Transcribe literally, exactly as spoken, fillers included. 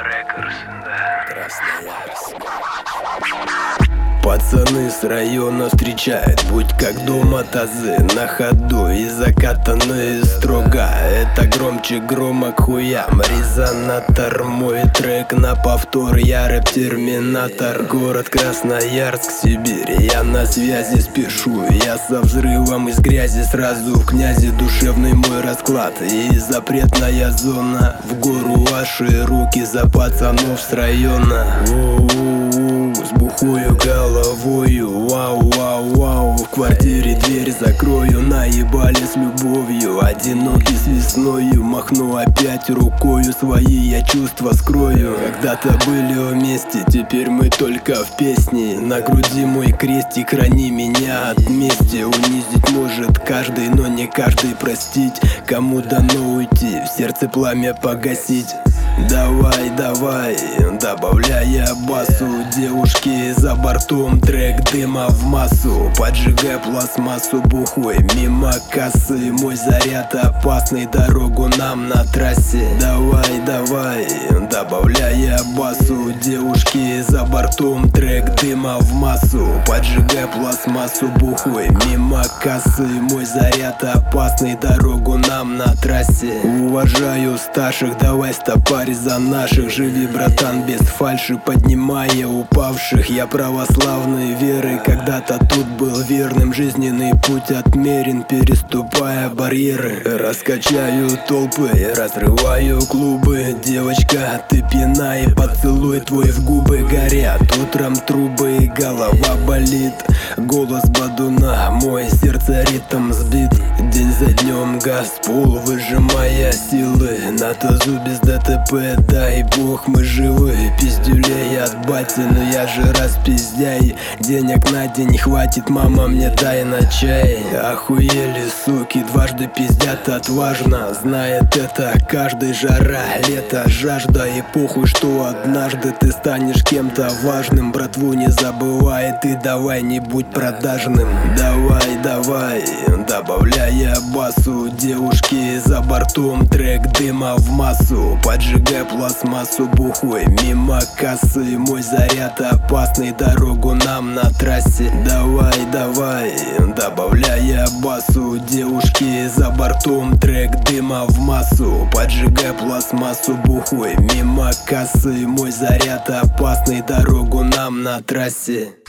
Рекордс, да. Красноярск. Пацаны с района встречают, будь как дома тазы на ходу и закатанные строга. Это громче грома к хуям, резонатор. Мой трек на повтор, я рэп-терминатор. Город Красноярск, Сибирь, я на связи спешу. Я со взрывом из грязи сразу в князи. Душевный мой расклад и запретная зона. В гору ваши руки за пацанов с района. Воу-воу-воу, с бухою головою, вау-вау-вау. В квартире дверь закрою, наебали с любовью. Одинокий с весною, махну опять рукою. Свои я чувства скрою. Когда-то были вместе, теперь мы только в песне. На груди мой крестик, храни меня от мести. Унизить может каждый, но не каждый простить. Кому дано уйти, в сердце пламя погасить. Давай, давай, добавляя басу. Девушки за бортом, трек дыма в массу. Поджигай пластмассу бухой мимо кассы. Мой заряд опасный, дорогу нам на трассе. Давай, давай, добавляя басу. Девушки за бортом, трек дыма в массу. Поджигай пластмассу бухой мимо кассы. Мой заряд опасный, дорогу нам на трассе. Уважаю старших, давай стопарь за наших. Живи, братан, без фальши, поднимая упавших. Я православной веры когда-то тут был верным. Жизненный путь отмерен, переступая барьеры. Раскачаю толпы, разрываю клубы. Девочка, ты пинай, поцелуй твой в губы горят. Утром трубы, голова болит. Голос бадуна, мой сердце ритм сбит. День за днем газ, пол, выжимая силы. На тазу без ДТП, дай бог мы живы. Пиздюлей от бати, но я же распиздяй. Денег на день хватит, мама, мне дай на чай. Охуели, суки, дважды пиздят отважно. Знает это каждый, жара, лето, жажда. И похуй, что однажды ты станешь кем-то важным. Братву не забывай, ты давай не будь продажным. Давай, давай, добавляя басу. Девушки за бортом, трек дыма в массу. Поджигай пластмассу бухой мимо кассы. Мой заряд опасный, дорогу нам на трассе. Давай, давай, добавляя басу. Девушки за бортом, трек дыма в массу. Поджигай пластмассу бухой мимо кассы. Мой заряд опасный, дорогу нам на трассе.